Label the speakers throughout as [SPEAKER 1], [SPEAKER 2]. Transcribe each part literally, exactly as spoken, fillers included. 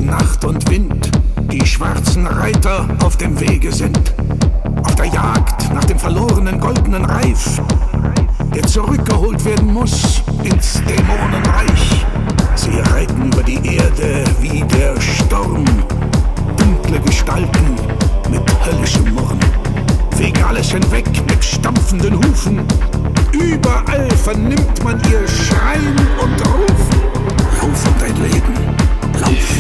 [SPEAKER 1] Nacht und Wind die schwarzen Reiter auf dem Wege sind. Auf der Jagd nach dem verlorenen goldenen Reif, der zurückgeholt werden muss ins Dämonenreich. Sie reiten über die Erde wie der Sturm, dunkle Gestalten mit höllischem Murren, fegen alles hinweg mit stampfenden Hufen. Überall vernimmt man ihr Schreien und Rufen. Lauf um dein Leben, lauf!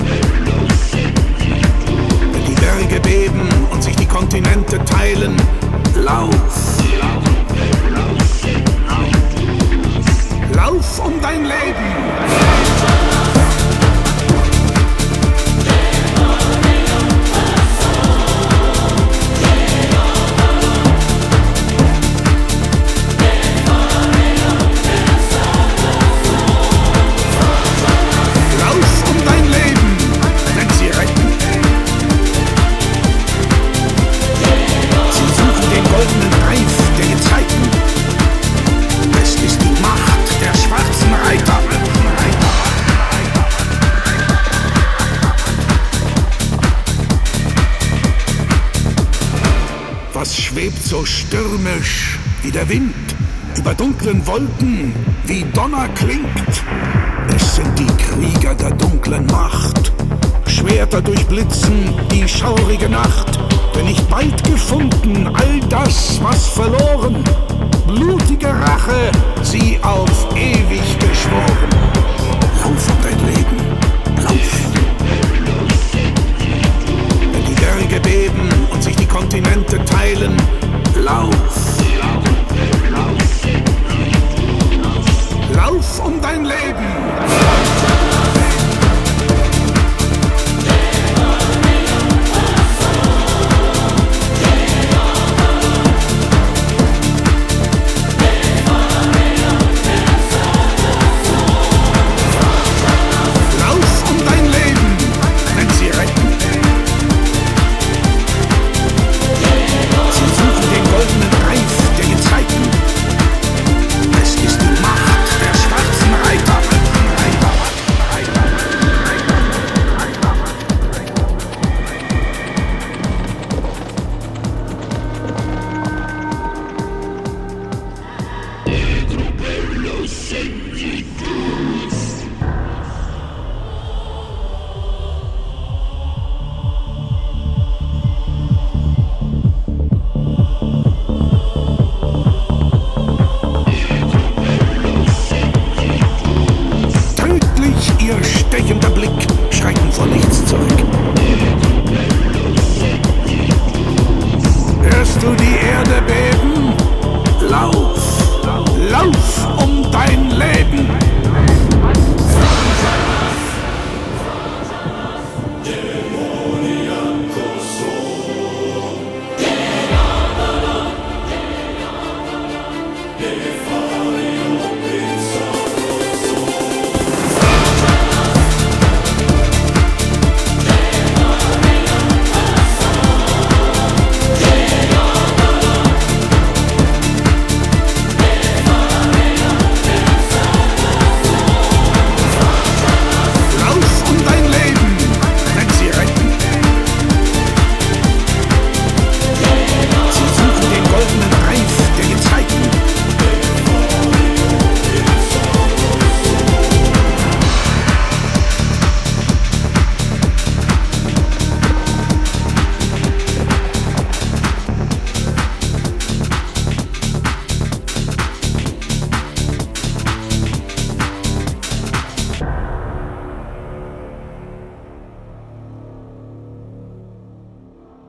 [SPEAKER 1] Wenn die Berge beben und sich die Kontinente teilen, lauf! Lauf um dein Leben! Was schwebt so stürmisch wie der Wind über dunklen Wolken, wie Donner klingt? Es sind die Krieger der dunklen Macht. Schwerter durchblitzen die schaurige Nacht. Wenn nicht bald gefunden all das, was verloren, blutige Rache, sie auf ewig geschworen. Lauf um dein Leben, lauf! Wenn die Berge beben und sich die Kontinente teilen, lauf!